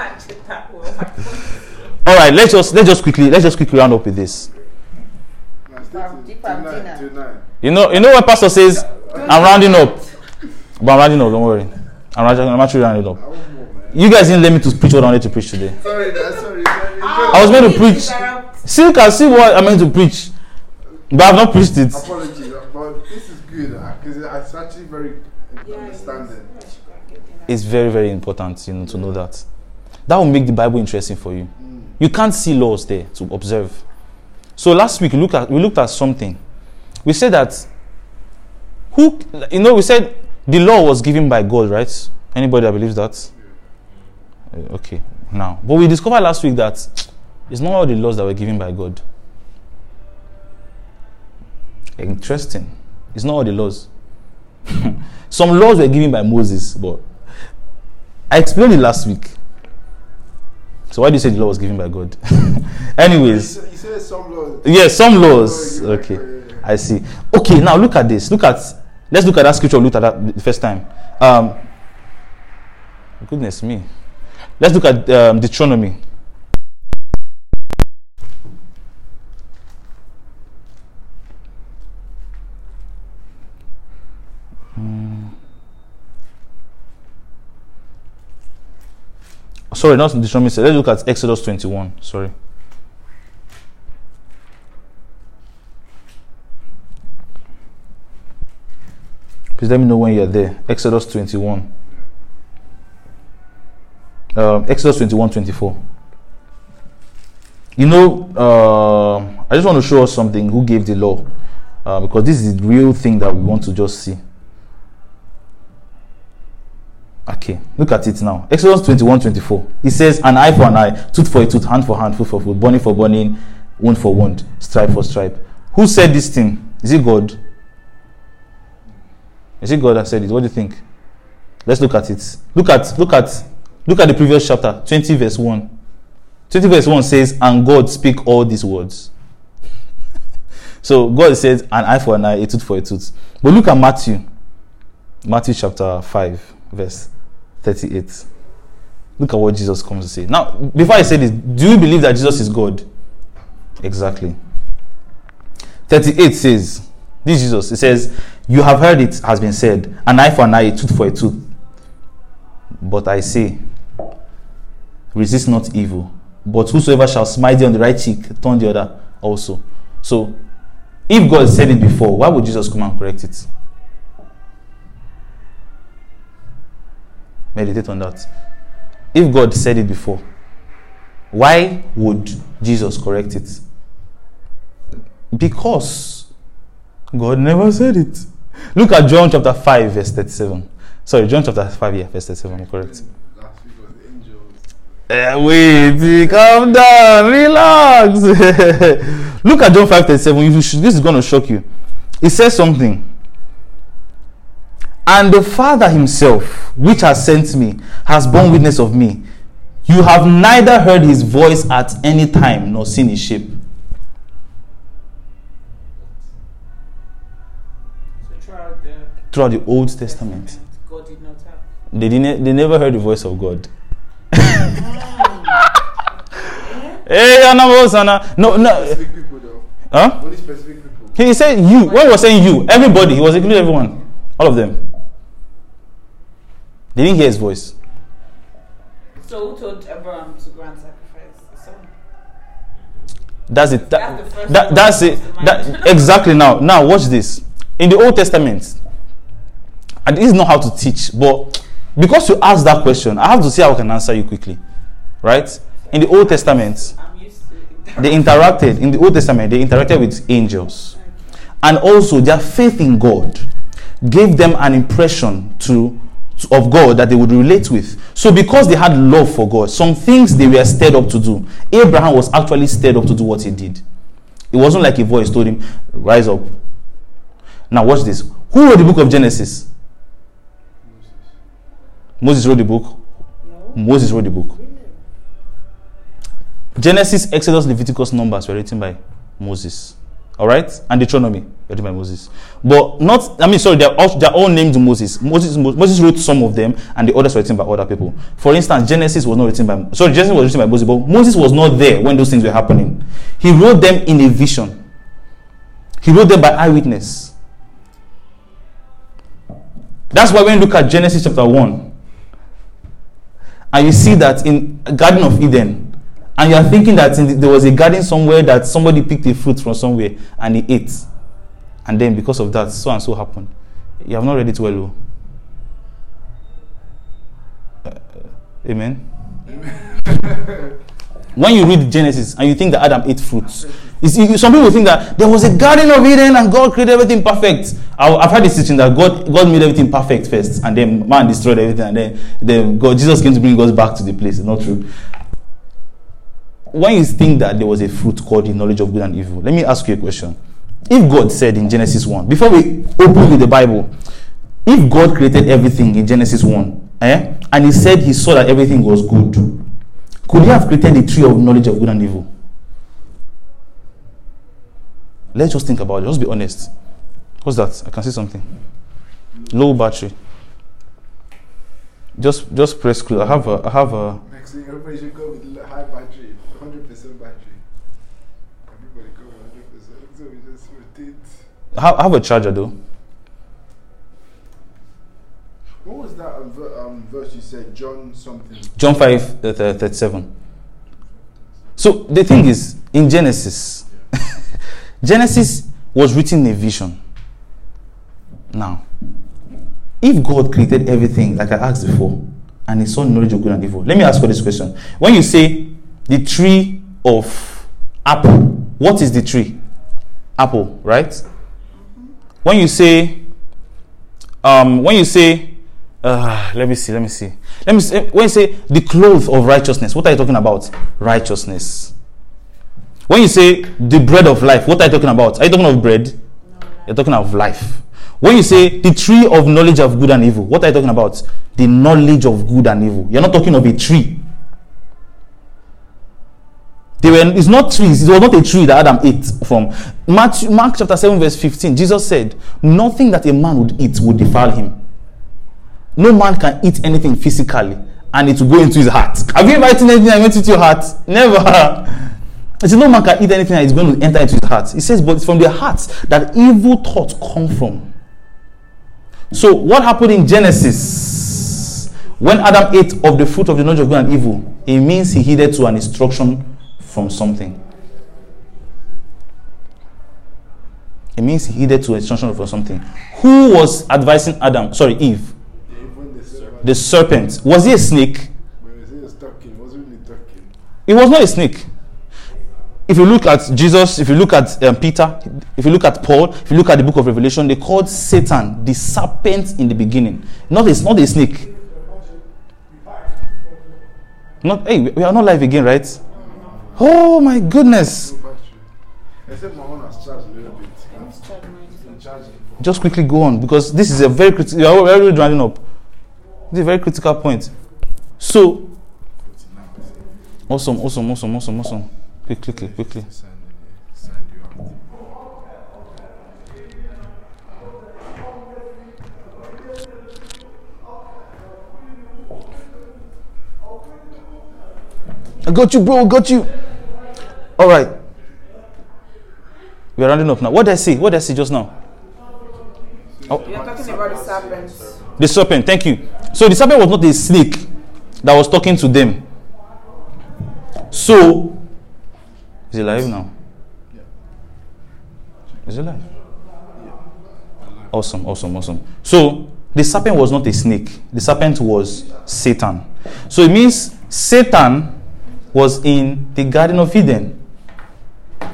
All right, let's just let's just quickly let's just quickly round up with this. Nah, stay till- till nine, till nine. You know, you know when pastor says, "I'm rounding up," but I'm rounding up. Don't worry, I'm rounding, I'm actually rounding up. I want more, man. You guys didn't let me to preach what I wanted to preach today. Sorry, nah, sorry. sorry. I was meant to preach. See, you can see what I meant to preach, but I've not preached it. Apologies, but this is good because it's actually very understanding. It's very, very important, you know, to know that. That will make the Bible interesting for you. You can't see laws there to observe. So last week we looked at we looked at something. We said that who you know we said the law was given by God, right? Anybody that believes that? Uh, Okay, now. But we discovered last week that it's not all the laws that were given by God. Interesting. It's not all the laws. Some laws were given by Moses, but I explained it last week. So why do you say the law was given by God? Anyways, You said- you said some laws. yes, some laws. Oh, yeah, Okay, yeah, yeah. I see. Okay, now look at this. Look at. Let's look at that scripture. Look at that the first time. Um, goodness me. Let's look at um, Deuteronomy. Hmm. Sorry, not Deuteronomy. Let's look at Exodus twenty-one. Sorry. Please let me know when you're there. Exodus twenty-one. Um, Exodus twenty-one, twenty-four. You know, uh, I just want to show us something. Who gave the law? Uh, because this is the real thing that we want to just see. Okay, look at it now. Exodus twenty-one, twenty-four. It says, an eye for an eye, tooth for a tooth, hand for hand, foot for foot, burning for burning, wound for wound, stripe for stripe. Who said this thing? Is it God? Is it God that said it? What do you think? Let's look at it. Look at, look at, look at the previous chapter, twenty verse one. twenty verse one says, and God speak all these words. So God says, an eye for an eye, a tooth for a tooth. But look at Matthew. Matthew chapter five, verse thirty-eight. Look at what Jesus comes to say. Now, before I say this, do you believe that Jesus is God? Exactly. thirty-eight says, this is Jesus. It says, you have heard it has been said, an eye for an eye, a tooth for a tooth. But I say, resist not evil, but whosoever shall smite thee on the right cheek, turn the other also. So, if God said it before, why would Jesus come and correct it? Meditate on that. If God said it before, why would Jesus correct it? Because God never said it. Look at John chapter five, verse thirty-seven. Sorry, John chapter five, yeah, verse thirty-seven, I'm correct. Last week was angels. Uh, wait, calm down, relax. Look at John five thirty-seven. You should, this is going to shock you. It says something. And the Father himself, which has sent me, has borne witness of me. You have neither heard his voice at any time, nor seen his shape. So throughout the Throughout the Old Testament, God did not have. they didn't. They never heard the voice of God. Hey, Anna, no, no. Specific people though. Huh? Only specific people. He said you. When he was saying you, everybody, he was including everyone, all of them. They didn't hear his voice. So who told Abraham to go and sacrifice his son? That's it. That, That's the first that, one that's that it. comes to That, mind. exactly. Now, now watch this. In the Old Testament, and this is not how to teach, but because you asked that question, I have to see how I can answer you quickly. Right? In the Old Testament, I'm used to They interacted in the Old Testament. They interacted with angels, and also their faith in God gave them an impression to, to of God that they would relate with. So because they had love for God, some things they were stirred up to do. Abraham was actually stirred up to do what he did. It wasn't like a voice told him, rise up. Now watch this. Who wrote the book of Genesis? Moses wrote the book. No. Moses wrote the book. Genesis, Exodus, Leviticus, Numbers were written by Moses. Alright? And Deuteronomy written by Moses. But not, I mean, sorry, they're all, they're all named Moses. Moses. Moses wrote some of them, and the others were written by other people. For instance, Genesis was not written by, sorry, Genesis was written by Moses, but Moses was not there when those things were happening. He wrote them in a vision. He wrote them by eyewitness. That's why when you look at Genesis chapter one, and you see that in Garden of Eden, and you are thinking that in the, there was a garden somewhere that somebody picked a fruit from somewhere and he ate, and then because of that, so and so happened. You have not read it well, uh, amen. Amen. When you read Genesis and you think that Adam ate fruits, you see, some people think that there was a Garden of Eden and God created everything perfect. I've heard this teaching that God God made everything perfect first, and then man destroyed everything, and then, then God Jesus came to bring us back to the place. It's not true. When you think that there was a fruit called the knowledge of good and evil, let me ask you a question. If God said in Genesis one, before we open with the Bible, if God created everything in Genesis one, eh, and he said he saw that everything was good, could he have created the tree of knowledge of good and evil? Let's just think about it. Just be honest. What's that? I can see something. Low battery. Just just press close. I have a I have a Next thing, everybody should go with high battery, one hundred percent battery. Everybody go with one hundred percent. So we just rotate. I have, I have a charger though. What was that um, ver- um, verse you said? John something. John five thirty-seven. So the thing is, in Genesis, Genesis was written in a vision. Now, if God created everything, like I asked before, and he saw knowledge of good and evil, let me ask you this question. When you say the tree of apple, what is the tree? Apple, right? When you say, um, when you say, uh, let me see, let me see. Let me see. When you say the cloth of righteousness, what are you talking about? Righteousness. When you say the bread of life, what are you talking about? Are you talking of bread? No, You're talking of life. When you say the tree of knowledge of good and evil, what are you talking about? The knowledge of good and evil. You're not talking of a tree. They were, it's not trees. It was not a tree that Adam ate from. Mark, Mark chapter seven verse fifteen, Jesus said, nothing that a man would eat would defile him. No man can eat anything physically and it will go into his heart. Have you ever eaten anything that went into your heart? Never. He said, no man can eat anything that is going to enter into his heart. He says, but it's from their hearts that evil thoughts come from. So what happened in Genesis? When Adam ate of the fruit of the knowledge of good and evil, it means he heeded to an instruction from something. It means he heeded to an instruction from something. Who was advising Adam? Sorry, Eve. Even the serpent. The serpent. Was he a snake? But was he was talking? It wasn't really talking. It was not a snake. If you look at Jesus, if you look at um, Peter, if you look at Paul, if you look at the book of Revelation, they called Satan the serpent in the beginning. Not a, not a snake. Not, hey, we are not live again, right? Oh my goodness. No battery. Except my one has charged a little bit. Let's charge mine. I'm charging. Just quickly go on, because this is a very critical, you are already running up. This is a very critical point. So, awesome, awesome, awesome, awesome, awesome. Quickly, quickly, quickly. I got you, bro. I got you. All right. We are rounding up now. What did I say? What did I say just now? Oh. You're talking about the serpents. The serpent. Thank you. So the serpent was not a snake that was talking to them. So, is he alive now? Yeah. Is he alive? Yeah. Awesome, awesome, awesome. So, the serpent was not a snake. The serpent was Satan. So, it means Satan was in the Garden of Eden.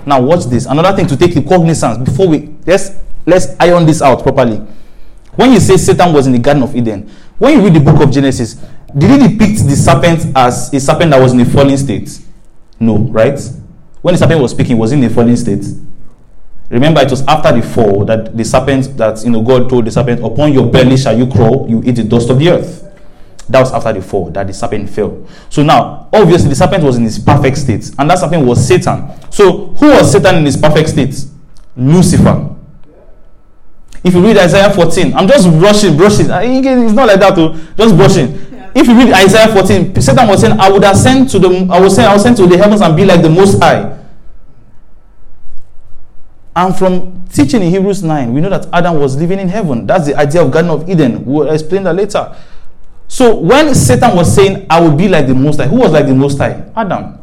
Now watch this. Another thing to take the cognizance before we let's let's iron this out properly. When you say Satan was in the Garden of Eden, when you read the book of Genesis, did he depict the serpent as a serpent that was in a fallen state? No, right? When the serpent was speaking, was in a fallen state. Remember, it was after the fall that the serpent, that you know, God told the serpent, "Upon your belly shall you crawl; you eat the dust of the earth." That was after the fall that the serpent fell. So now, obviously, the serpent was in his perfect state, and that serpent was Satan. So, who was Satan in his perfect state? Lucifer. If you read Isaiah fourteen, I'm just brushing, brushing. It's not like that, too. Just brushing. If you read Isaiah fourteen, Satan was saying, "I would ascend to the, I was saying, I will ascend to the heavens and be like the Most High." And from teaching in Hebrews nine, we know that Adam was living in heaven. That's the idea of Garden of Eden. We'll explain that later. So when Satan was saying, "I will be like the Most High," who was like the Most High? Adam.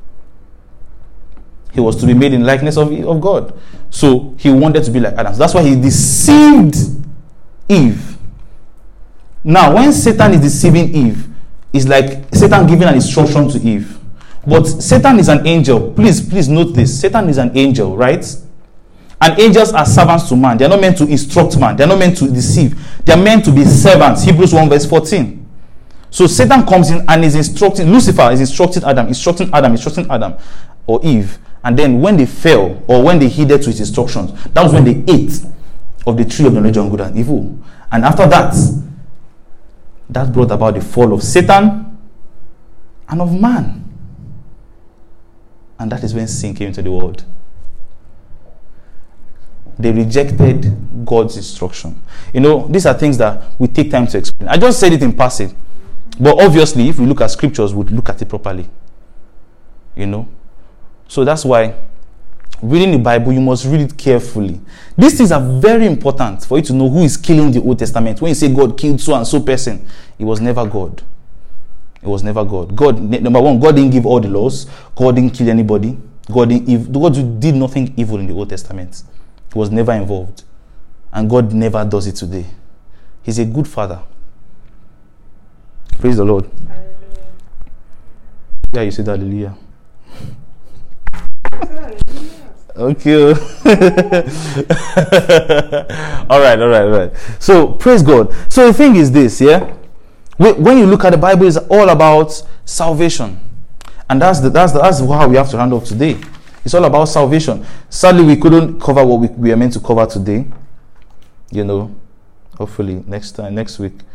He was to be made in likeness of, of God. So he wanted to be like Adam. So that's why he deceived Eve. Now, when Satan is deceiving Eve, it's like Satan giving an instruction to Eve. But Satan is an angel. Please, please note this. Satan is an angel, right? And angels are servants to man. They are not meant to instruct man. They are not meant to deceive. They are meant to be servants. Hebrews one verse fourteen. So Satan comes in and is instructing, Lucifer is instructing Adam, instructing Adam, instructing Adam or Eve. And then when they fell, or when they heeded to his instructions, that was when they ate of the tree of the knowledge of good and evil. And after that, that brought about the fall of Satan and of man. And that is when sin came into the world. They rejected God's instruction. You know, these are things that we take time to explain. I just said it in passing. But obviously, if we look at scriptures, we'd look at it properly. You know? So that's why reading the Bible, you must read it carefully. These things are very important for you to know who is killing the Old Testament. When you say God killed so and so person, it was never God. It was never God. God, number one, God didn't give all the laws. God didn't kill anybody. God didn't, God did nothing evil in the Old Testament. He was never involved. And God never does it today. He's a good father. Praise the Lord. Hallelujah. Yeah, you said hallelujah. Okay. all right, all right, all right. So praise God. So the thing is this, yeah. When you look at the Bible, it's all about salvation, and that's the, that's the, that's how we have to handle today. It's all about salvation. Sadly, we couldn't cover what we, we are meant to cover today. You know, hopefully next time, next week.